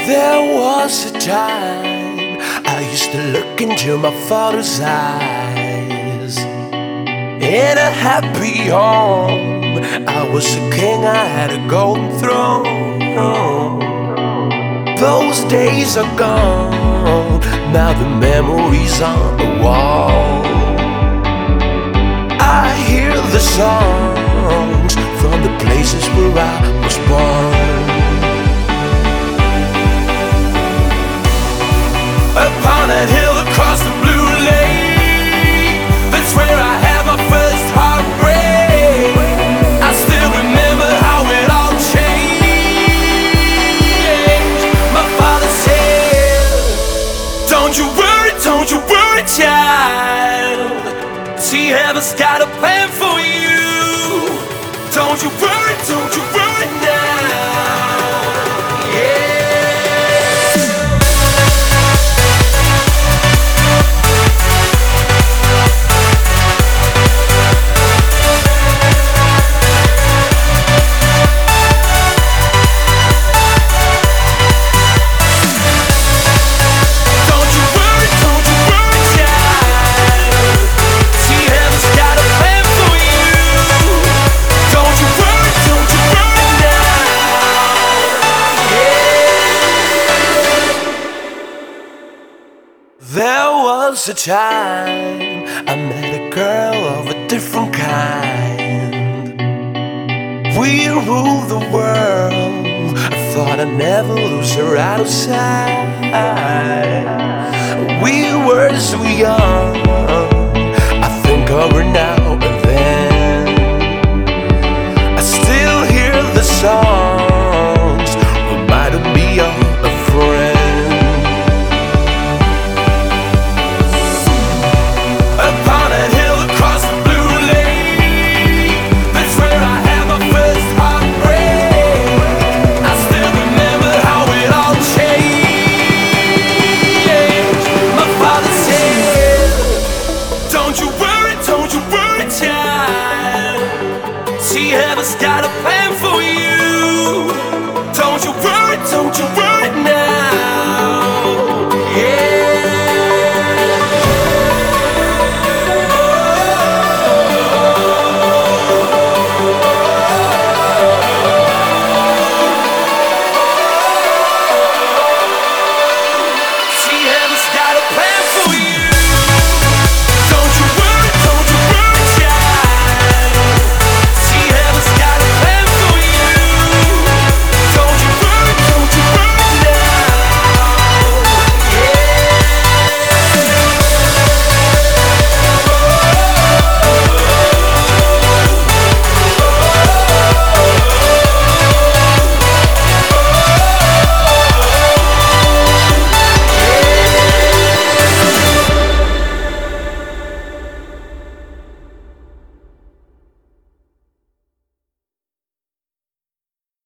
There was a time I used to look into my father's eyes. In a happy home, I was a king, I had a golden throne. Those days are gone, now the memories on the wall. I hear the songs from the places where I was born. Upon that hill across the blue lake, that's where I had my first heartbreak. I still remember how it all changed. My father said, don't you worry, child. See, heaven's got a plan for you. Don't you worry now. There was a time I met a girl of a different kind. We ruled the world, I thought I'd never lose her out of sight. We were so young, I think of her now and then. I still hear the songs, reminding me of a friend. See, heaven's got a plan for you.